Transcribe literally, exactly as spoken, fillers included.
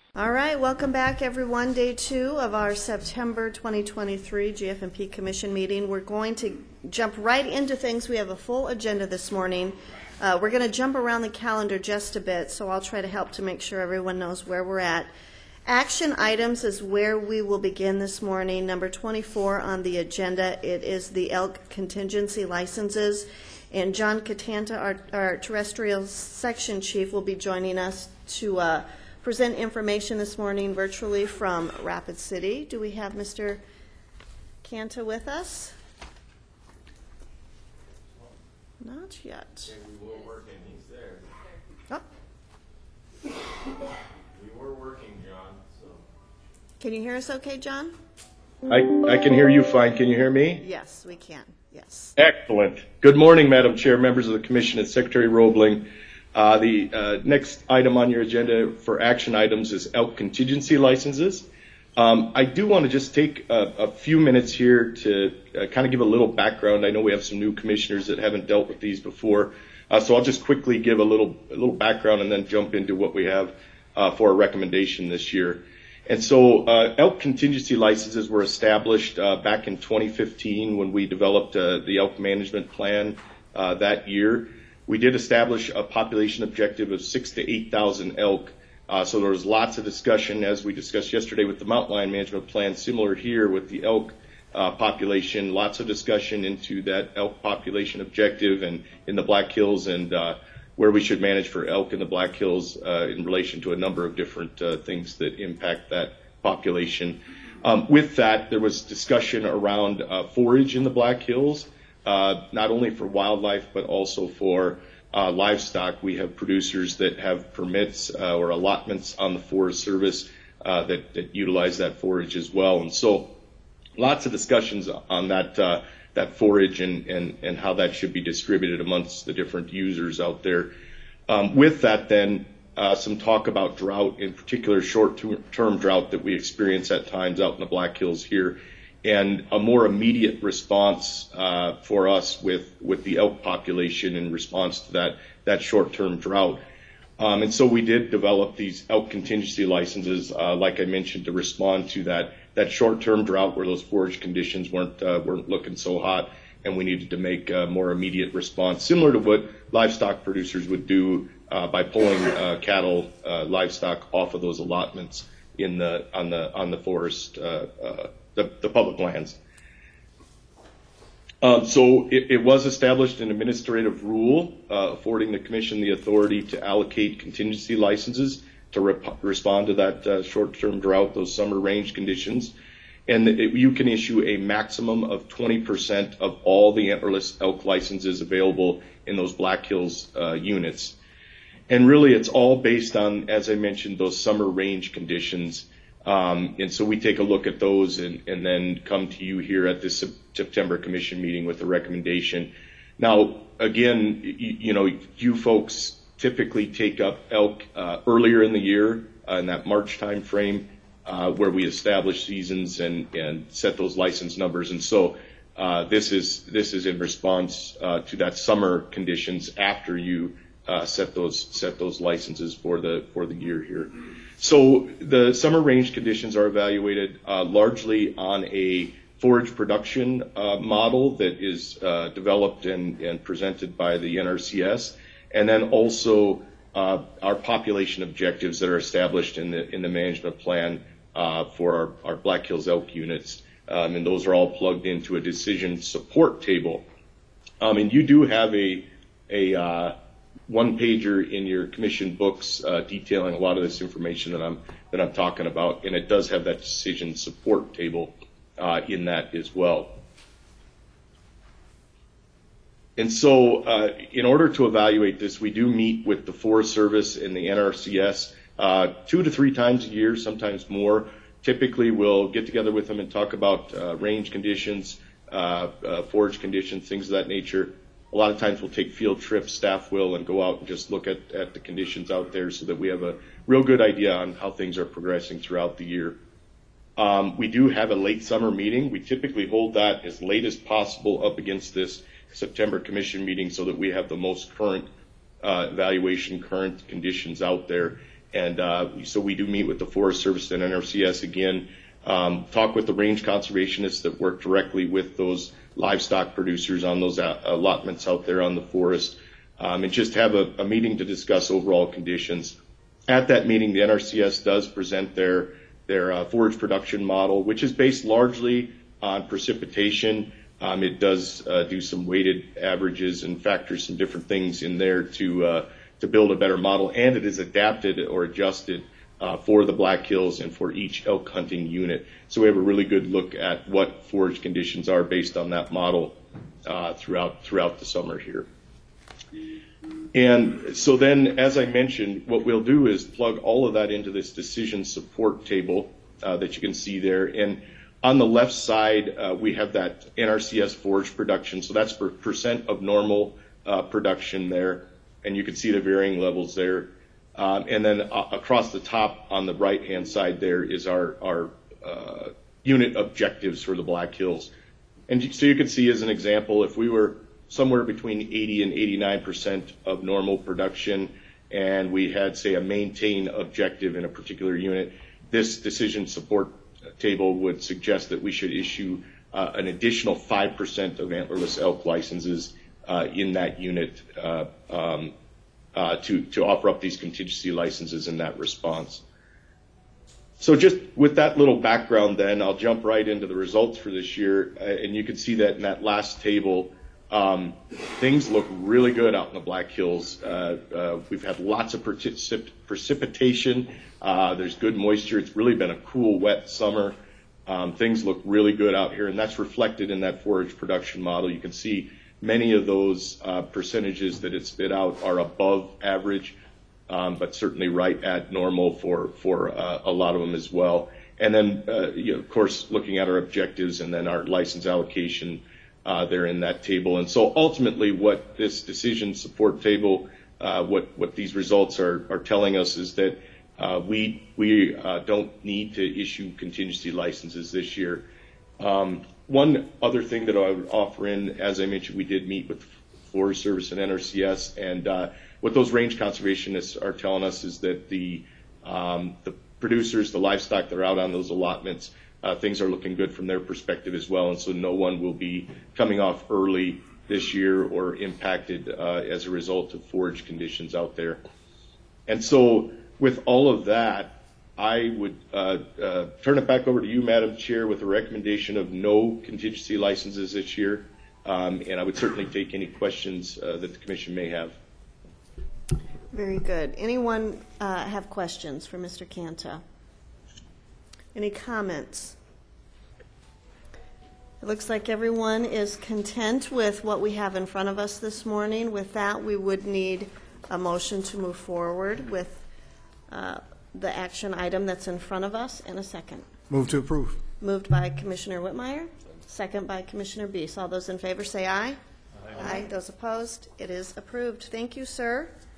All right, welcome back, everyone. Day two of our September twenty twenty-three G F M P Commission meeting. We're going to jump right into things. We have a full agenda this morning. Uh, we're going to jump around the calendar just a bit, so I'll try to help to make sure everyone knows where we're at. Action items is where we will begin this morning. Number twenty-four on the agenda, it is the elk contingency licenses. And John Catanta, our, our terrestrial section chief, will be joining us to uh, present information this morning virtually from Rapid City. Do we have Mister Canta with us? Not yet. We were working, he's there. Oh. We were working, John, so. Can you hear us okay, John? I, I can hear you fine. Can you hear me? Yes, we can. Yes. Excellent. Good morning, Madam Chair, members of the Commission, and Secretary Roebling. Uh, the uh, next item on your agenda for action items is elk contingency licenses. Um, I do want to just take a, a few minutes here to uh, kind of give a little background. I know we have some new commissioners that haven't dealt with these before, uh, so I'll just quickly give a little a little background and then jump into what we have uh, for a recommendation this year. And so uh, elk contingency licenses were established uh, back in twenty fifteen when we developed uh, the elk management plan uh, that year. We did establish a population objective of six to eight thousand elk. Uh, so there was lots of discussion, as we discussed yesterday with the mountain lion management plan, similar here with the elk uh, population. Lots of discussion into that elk population objective and in the Black Hills and uh, where we should manage for elk in the Black Hills uh, in relation to a number of different uh, things that impact that population. Um, with that, there was discussion around uh, forage in the Black Hills. Uh, not only for wildlife, but also for uh, livestock. We have producers that have permits uh, or allotments on the Forest Service uh, that, that utilize that forage as well. And so lots of discussions on that uh, that forage and, and, and how that should be distributed amongst the different users out there. Um, with that then, uh, some talk about drought, in particular short-term drought that we experience at times out in the Black Hills here, and a more immediate response uh, for us with, with the elk population in response to that, that short-term drought. Um, and so we did develop these elk contingency licenses, uh, like I mentioned, to respond to that, that short-term drought where those forage conditions weren't, uh, weren't looking so hot, and we needed to make a more immediate response, similar to what livestock producers would do uh, by pulling uh, cattle, uh, livestock off of those allotments in the, on the, on the forest uh, uh, The, the public lands. Um, so it, it was established an administrative rule uh, affording the Commission the authority to allocate contingency licenses to rep- respond to that uh, short-term drought, those summer range conditions. And it, you can issue a maximum of twenty percent of all the antlerless elk licenses available in those Black Hills uh, units. And really it's all based on, as I mentioned, those summer range conditions. Um, and so we take a look at those and, and then come to you here at this September Commission meeting with a recommendation. Now, again, you, you know, you folks typically take up elk uh, earlier in the year, uh, in that March time frame, uh, where we establish seasons and, and set those license numbers. And so uh, this is this is in response uh, to that summer conditions after you uh, set those set those licenses for the for the year here. So the summer range conditions are evaluated uh, largely on a forage production uh, model that is uh, developed and, and presented by the N R C S, and then also uh, our population objectives that are established in the in the management plan uh, for our, our Black Hills elk units, um, and those are all plugged into a decision support table. Um, and you do have a a uh, one pager in your commission books uh, detailing a lot of this information that I'm that I'm talking about, and it does have that decision support table uh, in that as well. And so uh, in order to evaluate this, we do meet with the Forest Service and the N R C S uh, two to three times a year, sometimes more. Typically we'll get together with them and talk about uh, range conditions, uh, uh, forage conditions, things of that nature. A lot of times we'll take field trips, staff will, and go out and just look at, at the conditions out there so that we have a real good idea on how things are progressing throughout the year. Um, we do have a late summer meeting. We typically hold that as late as possible up against this September Commission meeting so that we have the most current uh, evaluation, current conditions out there. And uh, so we do meet with the Forest Service and N R C S again, um, talk with the range conservationists that work directly with those livestock producers on those uh, allotments out there on the forest, um, and just have a, a meeting to discuss overall conditions. At that meeting, the N R C S does present their their uh, forage production model, which is based largely on precipitation. Um, it does uh, do some weighted averages and factors some different things in there to uh, to build a better model, and it is adapted or adjusted uh, for the Black Hills and for each elk hunting unit. So we have a really good look at what forage conditions are based on that model uh, throughout throughout the summer here. And so then, as I mentioned, what we'll do is plug all of that into this decision support table uh, that you can see there. And on the left side, uh, we have that N R C S forage production. So that's for percent of normal uh, production there. And you can see the varying levels there. Um, and then uh, across the top on the right-hand side there is our, our uh, unit objectives for the Black Hills. And so you can see as an example, if we were somewhere between eighty and eighty-nine percent of normal production, and we had, say, a maintain objective in a particular unit, this decision support table would suggest that we should issue uh, an additional five percent of antlerless elk licenses uh, in that unit uh, um, uh, to, to offer up these contingency licenses in that response. So just with that little background then, I'll jump right into the results for this year, uh, and you can see that in that last table. Um, things look really good out in the Black Hills. Uh, uh, we've had lots of precip- precipitation. Uh, there's good moisture. It's really been a cool, wet summer. Um, things look really good out here, and that's reflected in that forage production model. You can see many of those uh, percentages that it spit out are above average, um, but certainly right at normal for, for uh, a lot of them as well. And then, uh, you know, of course, looking at our objectives and then our license allocation Uh, there in that table. And so ultimately what this decision support table, uh, what, what these results are, are telling us is that uh, we, we uh, don't need to issue contingency licenses this year. Um, one other thing that I would offer in, as I mentioned, we did meet with Forest Service and N R C S, and uh, what those range conservationists are telling us is that the, um, the producers, the livestock that are out on those allotments, Uh, things are looking good from their perspective as well, and so no one will be coming off early this year or impacted uh, as a result of forage conditions out there. And so with all of that, I would uh, uh, turn it back over to you, Madam Chair, with a recommendation of no contingency licenses this year, um, and I would certainly take any questions uh, that the Commission may have. Very good. Anyone uh, have questions for Mister Canta? Any comments? It looks like everyone is content with what we have in front of us this morning. With that, we would need a motion to move forward with uh, the action item that's in front of us in a second. Move to approve. Moved by Commissioner Whitmire, second by Commissioner Beese. All those in favor say aye. Aye. Aye. Those opposed, it is approved. Thank you, sir.